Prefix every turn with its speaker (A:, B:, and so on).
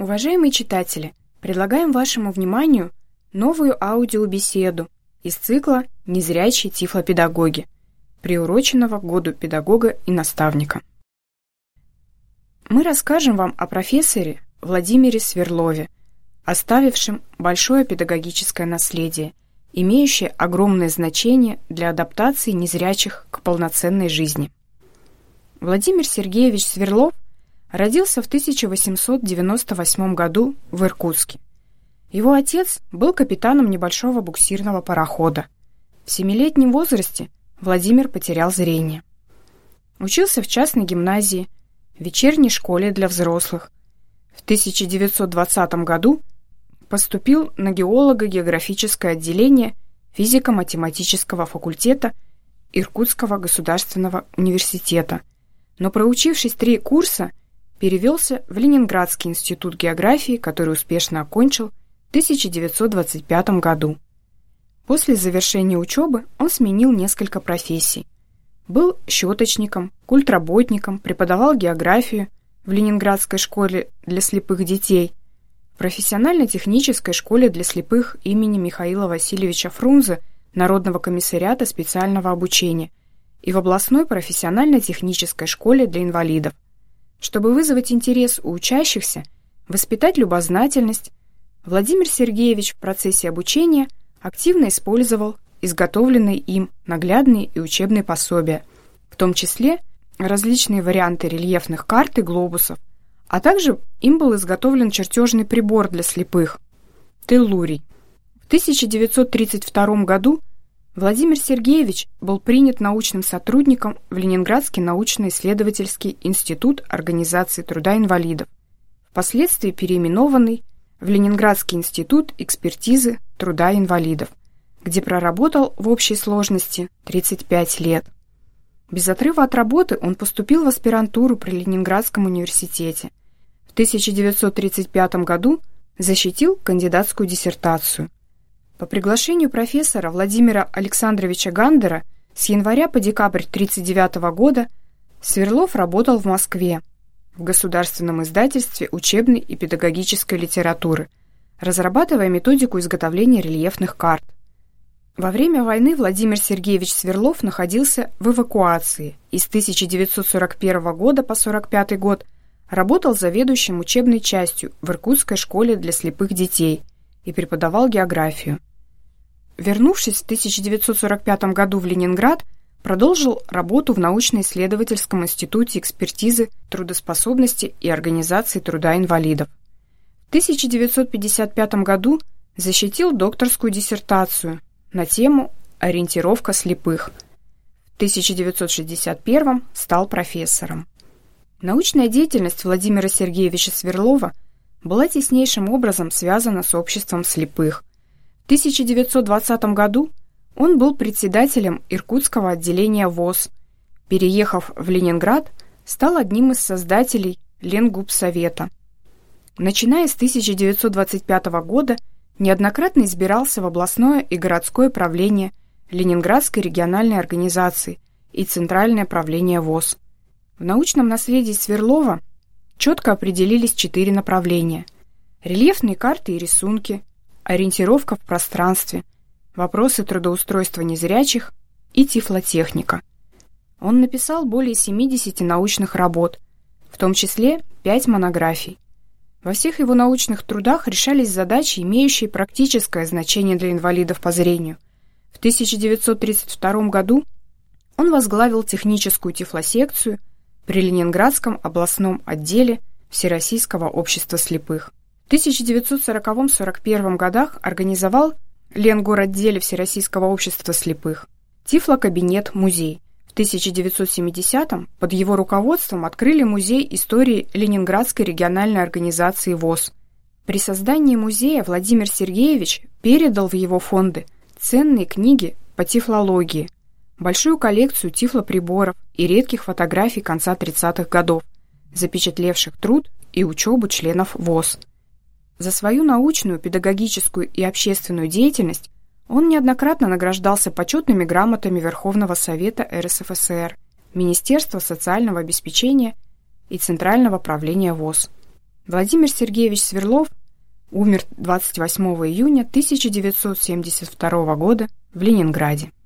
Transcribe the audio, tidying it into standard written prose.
A: Уважаемые читатели, предлагаем вашему вниманию новую аудиобеседу из цикла «Незрячие тифлопедагоги», приуроченного к Году педагога и наставника. Мы расскажем вам о профессоре Владимире Сверлове, оставившем большое педагогическое наследие, имеющее огромное значение для адаптации незрячих к полноценной жизни. Владимир Сергеевич Сверлов родился в 1898 году в Иркутске. Его отец был капитаном небольшого буксирного парохода. В 7-летнем возрасте Владимир потерял зрение. Учился в частной гимназии, в вечерней школе для взрослых. В 1920 году поступил на геолого-географическое отделение физико-математического факультета Иркутского государственного университета, но, проучившись 3 курса, перевелся в Ленинградский институт географии, который успешно окончил в 1925 году. После завершения учебы он сменил несколько профессий. Был счеточником, культработником, преподавал географию в Ленинградской школе для слепых детей, в профессионально-технической школе для слепых имени Михаила Васильевича Фрунзе Народного комиссариата специального обучения и в областной профессионально-технической школе для инвалидов. Чтобы вызвать интерес у учащихся, воспитать любознательность, Владимир Сергеевич в процессе обучения активно использовал изготовленные им наглядные и учебные пособия, в том числе различные варианты рельефных карт и глобусов, а также им был изготовлен чертежный прибор для слепых – теллурий. В 1932 году Владимир Сергеевич был принят научным сотрудником в Ленинградский научно-исследовательский институт организации труда инвалидов, впоследствии переименованный в Ленинградский институт экспертизы труда инвалидов, где проработал в общей сложности 35 лет. Без отрыва от работы он поступил в аспирантуру при Ленинградском университете. В 1935 году защитил кандидатскую диссертацию. По приглашению профессора Владимира Александровича Гандера с января по декабрь 1939 года Сверлов работал в Москве в Государственном издательстве учебной и педагогической литературы, разрабатывая методику изготовления рельефных карт. Во время войны Владимир Сергеевич Сверлов находился в эвакуации и с 1941 года по 1945 год работал заведующим учебной частью в Иркутской школе для слепых детей и преподавал географию. Вернувшись в 1945 году в Ленинград, продолжил работу в научно-исследовательском институте экспертизы трудоспособности и организации труда инвалидов. В 1955 году защитил докторскую диссертацию на тему «Ориентировка слепых». В 1961 стал профессором. Научная деятельность Владимира Сергеевича Сверлова была теснейшим образом связана с обществом слепых. В 1920 году он был председателем Иркутского отделения ВОС. Переехав в Ленинград, стал одним из создателей Ленгупсовета. Начиная с 1925 года неоднократно избирался в областное и городское правление Ленинградской региональной организации и Центральное правление ВОС. В научном наследии Сверлова четко определились 4 направления: рельефные карты и рисунки, ориентировка в пространстве, вопросы трудоустройства незрячих и тифлотехника. Он написал более 70 научных работ, в том числе 5 монографий. Во всех его научных трудах решались задачи, имеющие практическое значение для инвалидов по зрению. В 1932 году он возглавил техническую тифлосекцию при Ленинградском областном отделе Всероссийского общества слепых. В 1940-41 годах организовал в Ленгоротделе Всероссийского общества слепых Тифлокабинет-музей. В 1970-м под его руководством открыли музей истории Ленинградской региональной организации ВОС. При создании музея Владимир Сергеевич передал в его фонды ценные книги по тифлологии, большую коллекцию тифлоприборов и редких фотографий конца 30-х годов, запечатлевших труд и учебу членов ВОС. За свою научную, педагогическую и общественную деятельность он неоднократно награждался почетными грамотами Верховного Совета РСФСР, Министерства социального обеспечения и Центрального правления ВОС. Владимир Сергеевич Сверлов умер 28 июня 1972 года в Ленинграде.